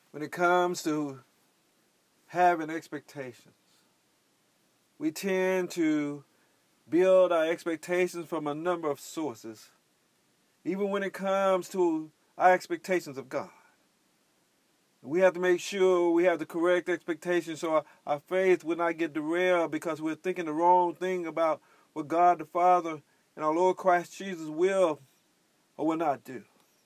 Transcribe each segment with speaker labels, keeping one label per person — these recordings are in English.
Speaker 1: When it comes to having expectations, we tend to build our expectations from a number of sources, even when it comes to our expectations of God. We have to make sure we have the correct expectations so our faith will not get derailed because we're thinking the wrong thing about what God the Father and our Lord Christ Jesus will or will not do.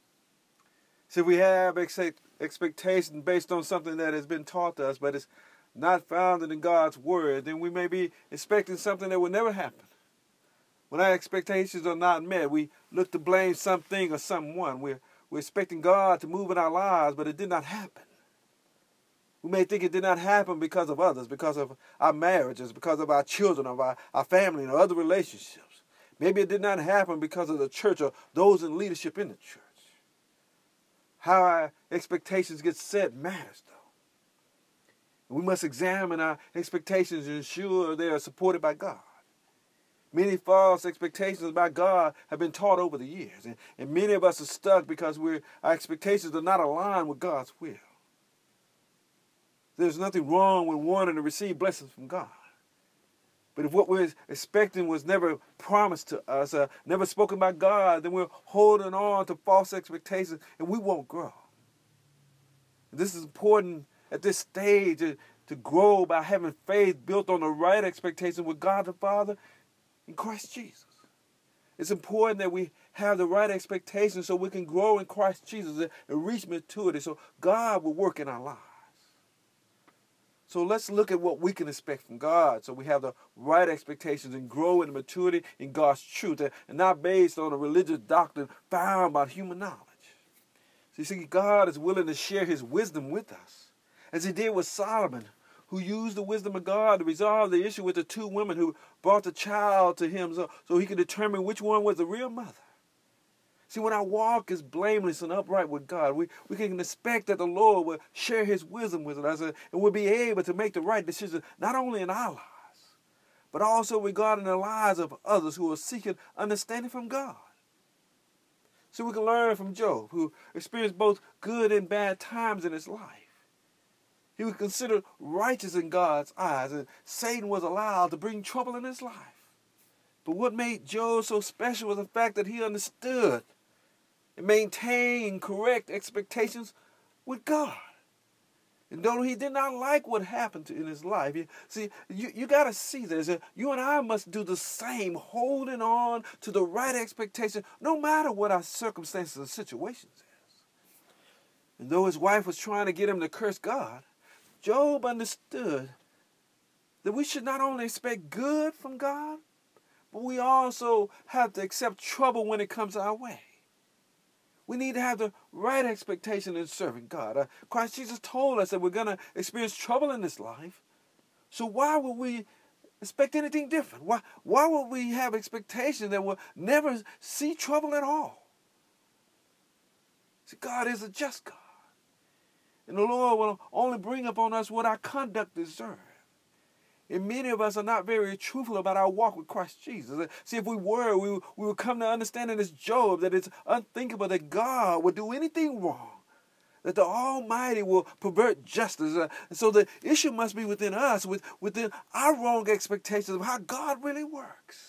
Speaker 1: So if we have expectations based on something that has been taught to us, but it's not founded in God's Word, then we may be expecting something that will never happen. When our expectations are not met, we look to blame something or someone. We're expecting God to move in our lives, but it did not happen. We may think it did not happen because of others, because of our marriages, because of our children, of our family, or other relationships. Maybe it did not happen because of the church or those in leadership in the church. How our expectations get set matters, though. We must examine our expectations and ensure they are supported by God. Many false expectations about God have been taught over the years, and many of us are stuck because our expectations are not aligned with God's will. There's nothing wrong with wanting to receive blessings from God. But if what we're expecting was never promised to us, never spoken by God, then we're holding on to false expectations and we won't grow. This is important at this stage to grow by having faith built on the right expectation with God the Father in Christ Jesus. It's important that we have the right expectations so we can grow in Christ Jesus and reach maturity so God will work in our lives. So let's look at what we can expect from God so we have the right expectations and grow in maturity in God's truth and not based on a religious doctrine found by human knowledge. So you see, God is willing to share his wisdom with us, as he did with Solomon, who used the wisdom of God to resolve the issue with the two women who brought the child to him so he could determine which one was the real mother. See, when our walk is blameless and upright with God, we can expect that the Lord will share his wisdom with us and we'll be able to make the right decisions, not only in our lives, but also regarding the lives of others who are seeking understanding from God. So we can learn from Job, who experienced both good and bad times in his life. He was considered righteous in God's eyes, and Satan was allowed to bring trouble in his life. But what made Job so special was the fact that he understood and maintain correct expectations with God. And though he did not like what happened in his life, you got to see this. You and I must do the same, holding on to the right expectation, no matter what our circumstances and situations is. And though his wife was trying to get him to curse God, Job understood that we should not only expect good from God, but we also have to accept trouble when it comes our way. We need to have the right expectation in serving God. Christ Jesus told us that we're going to experience trouble in this life. So why would we expect anything different? Why would we have expectations that we'll never see trouble at all? See, God is a just God. And the Lord will only bring upon us what our conduct deserves. And many of us are not very truthful about our walk with Christ Jesus. See, if we were, we would come to understanding as Job that it's unthinkable that God would do anything wrong, that the Almighty will pervert justice. And so the issue must be within us, within our wrong expectations of how God really works.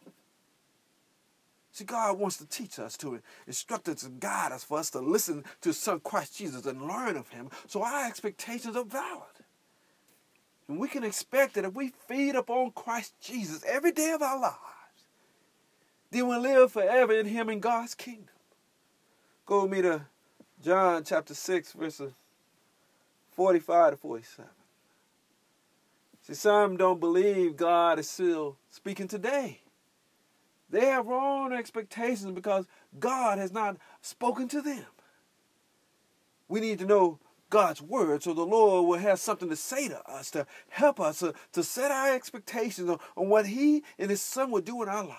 Speaker 1: See, God wants to teach us, to instruct us and guide us, for us to listen to His Son Christ Jesus and learn of Him, so our expectations are valid. And we can expect that if we feed upon Christ Jesus every day of our lives, then we'll live forever in Him in God's kingdom. Go with me to John chapter 6, verses 45 to 47. See, some don't believe God is still speaking today. They have wrong expectations because God has not spoken to them. We need to know God's word so the Lord will have something to say to us, to help us to set our expectations on what He and His Son will do in our lives.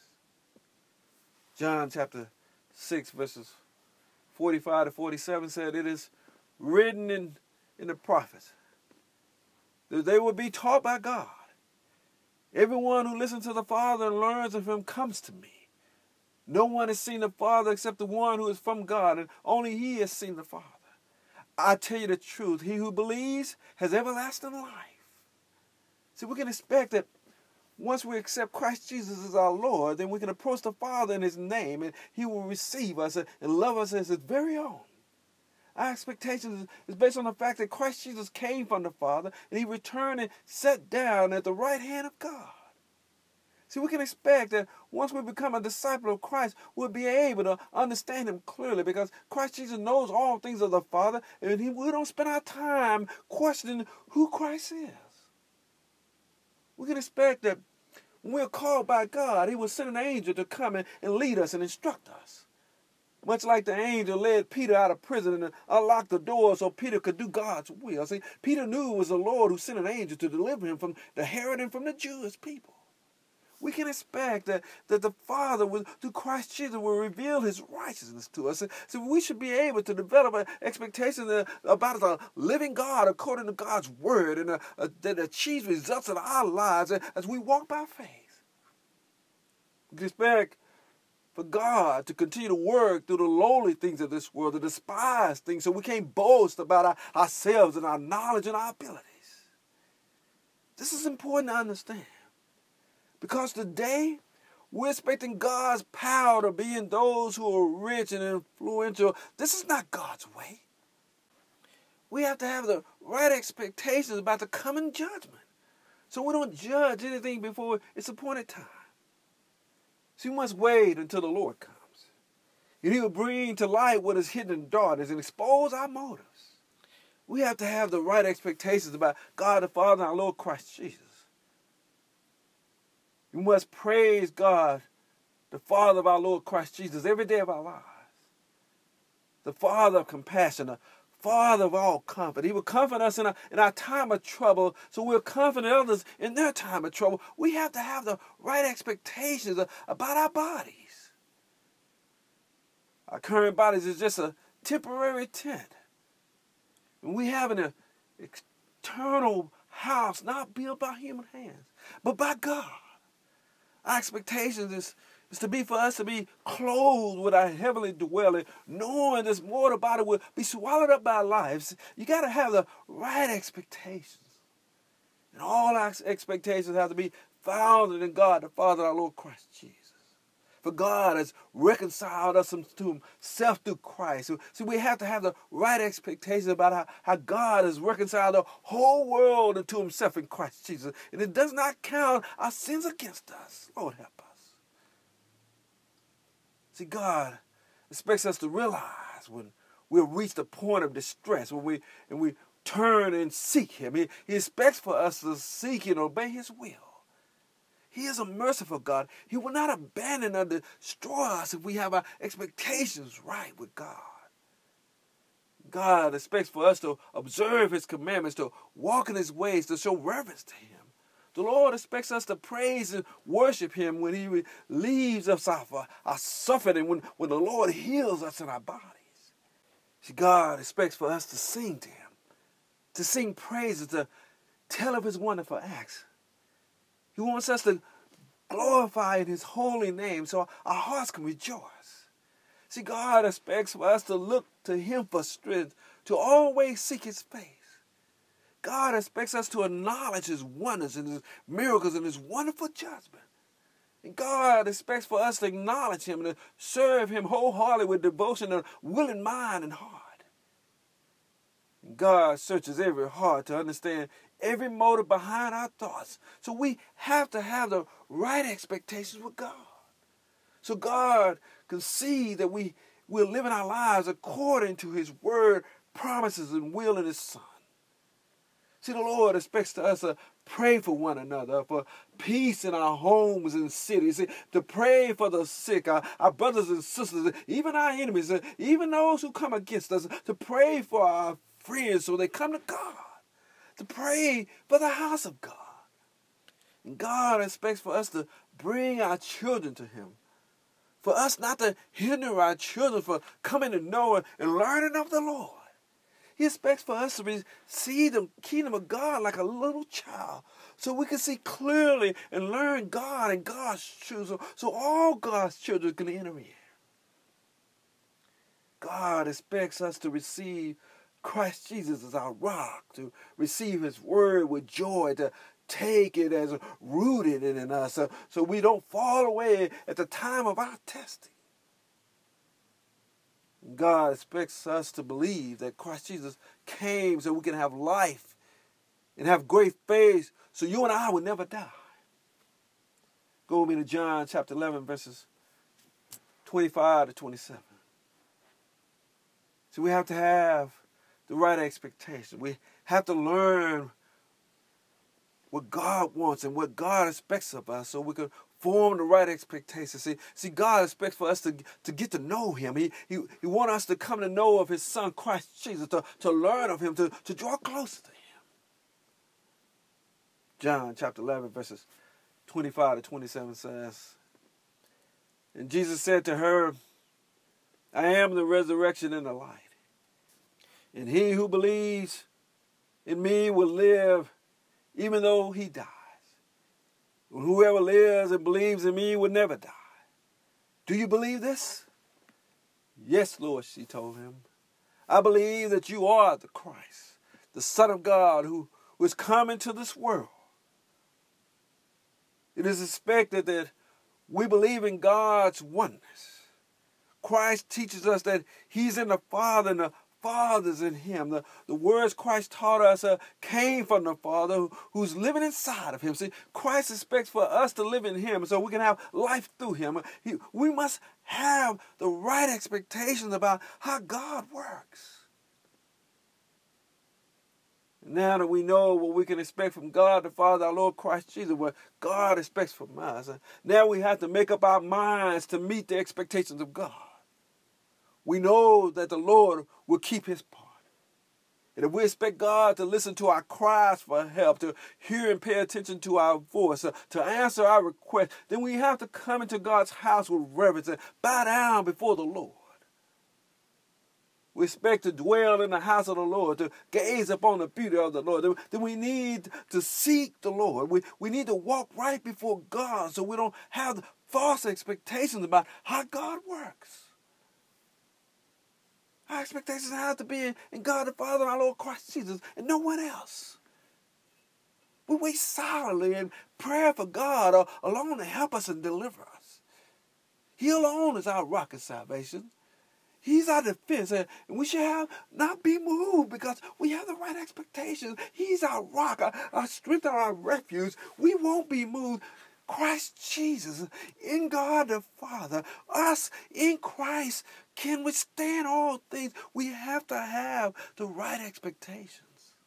Speaker 1: John chapter 6, verses 45 to 47 said, "It is written in the prophets that they will be taught by God. Everyone who listens to the Father and learns of Him comes to me. No one has seen the Father except the one who is from God, and only He has seen the Father. I tell you the truth, he who believes has everlasting life. See, we can expect that once we accept Christ Jesus as our Lord, then we can approach the Father in his name, and he will receive us and love us as his very own. Our expectation is based on the fact that Christ Jesus came from the Father, and he returned and sat down at the right hand of God. See, we can expect that once we become a disciple of Christ, we'll be able to understand him clearly, because Christ Jesus knows all things of the Father, and we don't spend our time questioning who Christ is. We can expect that when we're called by God, he will send an angel to come and lead us and instruct us. Much like the angel led Peter out of prison and unlocked the door so Peter could do God's will. See, Peter knew it was the Lord who sent an angel to deliver him from the Herod and from the Jewish people. We can expect that the Father, through Christ Jesus, will reveal his righteousness to us. So we should be able to develop an expectation about the living God according to God's word, and that achieves results in our lives as we walk by faith. We can expect for God to continue to work through the lowly things of this world, the despised things, so we can't boast about ourselves and our knowledge and our abilities. This is important to understand. Because today, we're expecting God's power to be in those who are rich and influential. This is not God's way. We have to have the right expectations about the coming judgment, so we don't judge anything before its appointed time. So we must wait until the Lord comes, and he will bring to light what is hidden in darkness and expose our motives. We have to have the right expectations about God the Father and our Lord Christ Jesus. We must praise God, the Father of our Lord Christ Jesus, every day of our lives. The Father of compassion, the Father of all comfort. He will comfort us in our time of trouble, so we'll comfort others in their time of trouble. We have to have the right expectations about our bodies. Our current bodies is just a temporary tent. And we have an eternal house not built by human hands, but by God. Our expectation is to be for us to be clothed with our heavenly dwelling, knowing this mortal body will be swallowed up by life. You got to have the right expectations. And all our expectations have to be founded in God, the Father, our Lord Christ Jesus. For God has reconciled us to himself through Christ. So we have to have the right expectations about how God has reconciled the whole world into himself in Christ Jesus. And it does not count our sins against us. Lord, help us. See, God expects us to realize when we've reached a point of distress, when we turn and seek him. He expects for us to seek and obey his will. He is a merciful God. He will not abandon or destroy us if we have our expectations right with God. God expects for us to observe his commandments, to walk in his ways, to show reverence to him. The Lord expects us to praise and worship him when he relieves us of our suffering and when the Lord heals us in our bodies. See, God expects for us to sing to him, to sing praises, to tell of his wonderful acts. He wants us to glorify in his holy name so our hearts can rejoice. See, God expects for us to look to him for strength, to always seek his face. God expects us to acknowledge his wonders and his miracles and his wonderful judgment. And God expects for us to acknowledge him and to serve him wholeheartedly with devotion and willing mind and heart. And God searches every heart to understand every motive behind our thoughts. So we have to have the right expectations with God. So God can see that we're living our lives according to his word, promises, and will in his Son. See, the Lord expects us to pray for one another, for peace in our homes and cities, to pray for the sick, our brothers and sisters, even our enemies, even those who come against us, to pray for our friends so they come to God, to pray for the house of God. And God expects for us to bring our children to him, for us not to hinder our children from coming to know and learning of the Lord. He expects for us to receive the kingdom of God like a little child, so we can see clearly and learn God and God's truth, so all God's children can enter in. God expects us to receive Christ Jesus is our rock, to receive his word with joy, to take it as rooted in us, so we don't fall away at the time of our testing. God expects us to believe that Christ Jesus came so we can have life and have great faith so you and I will never die. Go with me to John chapter 11, verses 25 to 27. So we have to have the right expectation. We have to learn what God wants and what God expects of us so we can form the right expectations. See, God expects for us to get to know him. He wants us to come to know of his son, Christ Jesus, to learn of him, to draw closer to him. John chapter 11, verses 25 to 27 says, and Jesus said to her, I am the resurrection and the life. And he who believes in me will live even though he dies. And whoever lives and believes in me will never die. Do you believe this? Yes, Lord, she told him. I believe that you are the Christ, the Son of God who is coming to this world. It is expected that we believe in God's oneness. Christ teaches us that he's in the Father and the Father's in him. The words Christ taught us came from the Father who's living inside of him. See, Christ expects for us to live in him so we can have life through him. We must have the right expectations about how God works. Now that we know what we can expect from God the Father, our Lord Christ Jesus, what God expects from us, now we have to make up our minds to meet the expectations of God. We know that the Lord will keep his part. And if we expect God to listen to our cries for help, to hear and pay attention to our voice, to answer our request, then we have to come into God's house with reverence and bow down before the Lord. We expect to dwell in the house of the Lord, to gaze upon the beauty of the Lord. Then we need to seek the Lord. We need to walk right before God so we don't have false expectations about how God works. Our expectations have to be in God the Father and our Lord Christ Jesus and no one else. We wait silently in prayer for God alone to help us and deliver us. He alone is our rock of salvation. He's our defense, and we should not be moved because we have the right expectations. He's our rock, our strength, our refuge. We won't be moved. Christ Jesus, in God the Father, us in Christ can withstand all things. We have to have the right expectations.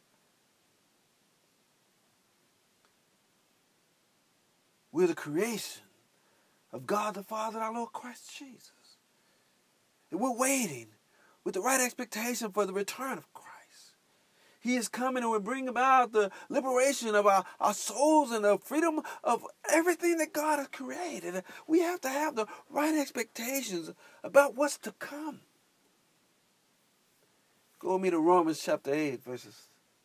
Speaker 1: We're the creation of God the Father and our Lord Christ Jesus. And we're waiting with the right expectation for the return of Christ. He is coming and will bring about the liberation of our souls and the freedom of everything that God has created. We have to have the right expectations about what's to come. Go with me to Romans chapter 8, verses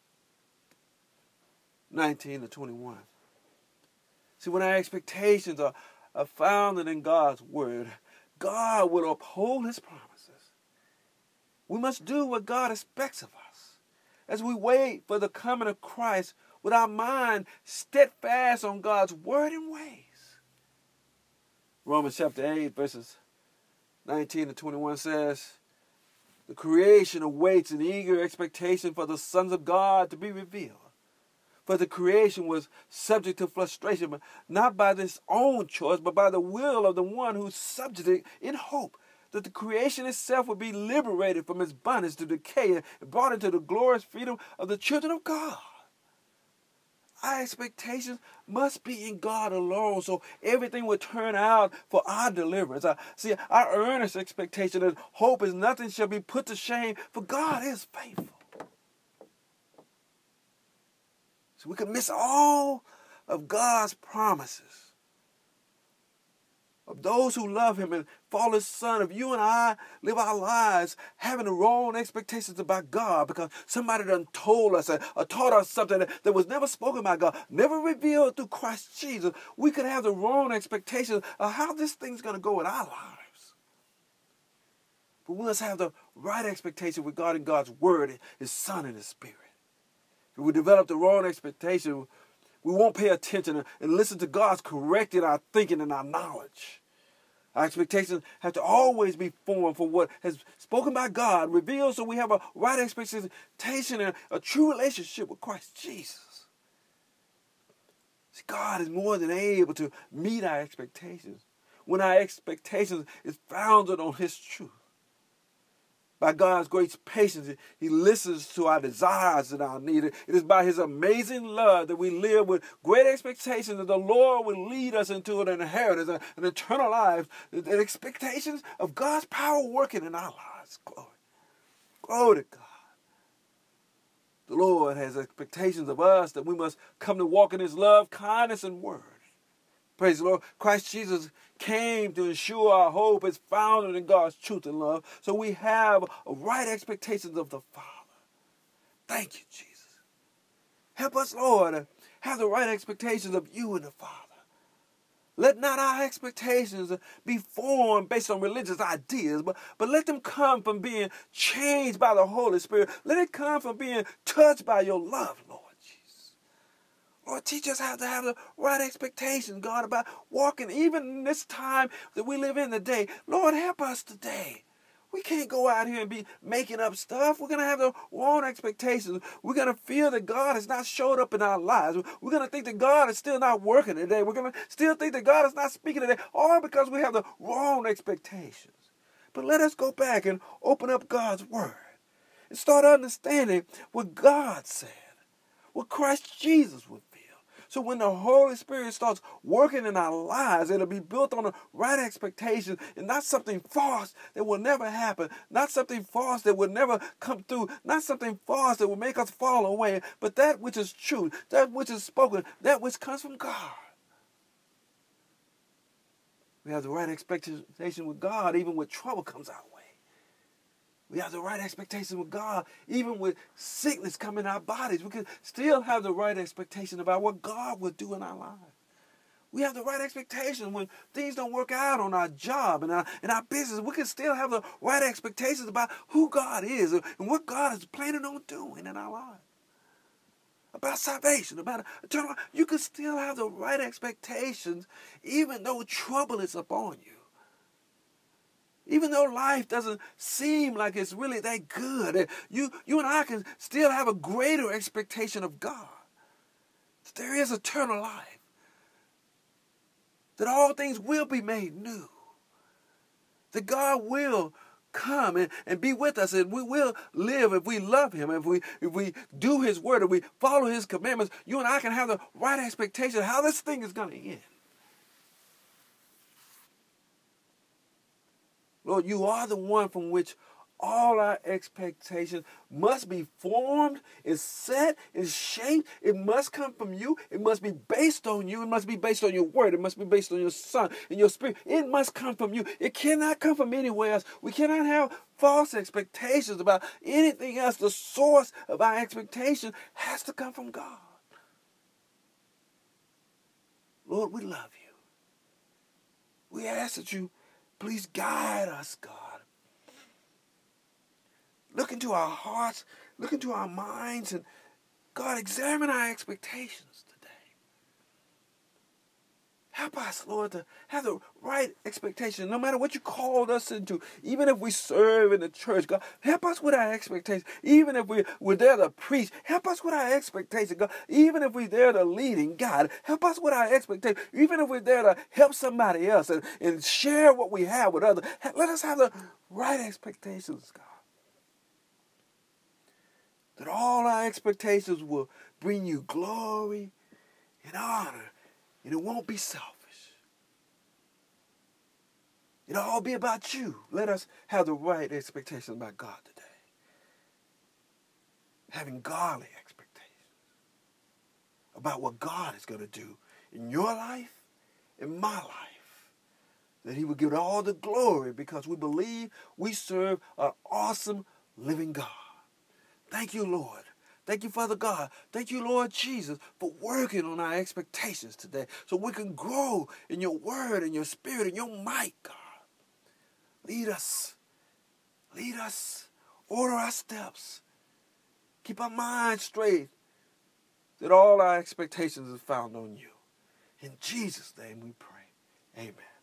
Speaker 1: 19 to 21. See, when our expectations are founded in God's word, God will uphold his promises. We must do what God expects of us as we wait for the coming of Christ with our mind steadfast on God's word and ways. Romans chapter 8, verses 19 to 21 says, the creation awaits in eager expectation for the sons of God to be revealed. For the creation was subject to frustration, but not by its own choice, but by the will of the one who subjected it in hope that the creation itself would be liberated from its bondage to decay and brought into the glorious freedom of the children of God. Our expectations must be in God alone, so everything will turn out for our deliverance. See, our earnest expectation and hope is nothing shall be put to shame, for God is faithful. So we can miss all of God's promises of those who love him and follow his son. If you and I live our lives having the wrong expectations about God because somebody done told us or taught us something that was never spoken by God, never revealed through Christ Jesus, we could have the wrong expectations of how this thing's going to go in our lives. But we must have the right expectation regarding God's word, his Son, and his Spirit. If we develop the wrong expectation, we won't pay attention and listen to God's correcting our thinking and our knowledge. Our expectations have to always be formed from what has spoken by God, revealed, so we have a right expectation and a true relationship with Christ Jesus. See, God is more than able to meet our expectations when our expectations is founded on his truth. By God's great patience, he listens to our desires and our needs. It is by his amazing love that we live with great expectations that the Lord will lead us into an inheritance, an eternal life, and expectations of God's power working in our lives. Glory. Glory to God. The Lord has expectations of us that we must come to walk in his love, kindness, and word. Praise the Lord. Christ Jesus came to ensure our hope is founded in God's truth and love. So we have right expectations of the Father. Thank you, Jesus. Help us, Lord, have the right expectations of you and the Father. Let not our expectations be formed based on religious ideas, but let them come from being changed by the Holy Spirit. Let it come from being touched by your love, Lord. Lord, teach us how to have the right expectations, God, about walking even in this time that we live in today. Lord, help us today. We can't go out here and be making up stuff. We're going to have the wrong expectations. We're going to feel that God has not showed up in our lives. We're going to think that God is still not working today. We're going to still think that God is not speaking today, all because we have the wrong expectations. But let us go back and open up God's word and start understanding what God said, what Christ Jesus would feel. So when the Holy Spirit starts working in our lives, it'll be built on the right expectation and not something false that will never happen, not something false that will never come through, not something false that will make us fall away, but that which is true, that which is spoken, that which comes from God. We have the right expectation with God even when trouble comes our way. We have the right expectation with God, even with sickness coming in our bodies. We can still have the right expectation about what God will do in our lives. We have the right expectation when things don't work out on our job and our business. We can still have the right expectations about who God is and what God is planning on doing in our lives. About salvation, about eternal life. You can still have the right expectations even though trouble is upon you. Even though life doesn't seem like it's really that good, you and I can still have a greater expectation of God. That there is eternal life. That all things will be made new. That God will come and be with us, and we will live if we love him, if we do his word, if we follow his commandments. You and I can have the right expectation of how this thing is going to end. Lord, you are the one from which all our expectations must be formed, is set, is shaped. It must come from you. It must be based on you. It must be based on your word. It must be based on your Son and your Spirit. It must come from you. It cannot come from anywhere else. We cannot have false expectations about anything else. The source of our expectation has to come from God. Lord, we love you. We ask that you please guide us, God. Look into our hearts, look into our minds, and God, examine our expectations today. Help us, Lord, to have the right expectation, no matter what you called us into. Even if we serve in the church, God, help us with our expectations. Even if we're there to preach, help us with our expectations, God. Even if we're there to leading, God, help us with our expectations. Even if we're there to help somebody else and share what we have with others, let us have the right expectations, God. That all our expectations will bring you glory and honor, and it won't be selfish. It'll all be about you. Let us have the right expectations about God today. Having godly expectations about what God is going to do in your life, in my life. That he will give all the glory because we believe we serve an awesome living God. Thank you, Lord. Thank you, Father God. Thank you, Lord Jesus, for working on our expectations today so we can grow in your word and your spirit and your might, God. Lead us Lead us. Order our steps. Keep our minds straight. That all our expectations are found on you. In Jesus' name we pray. Amen.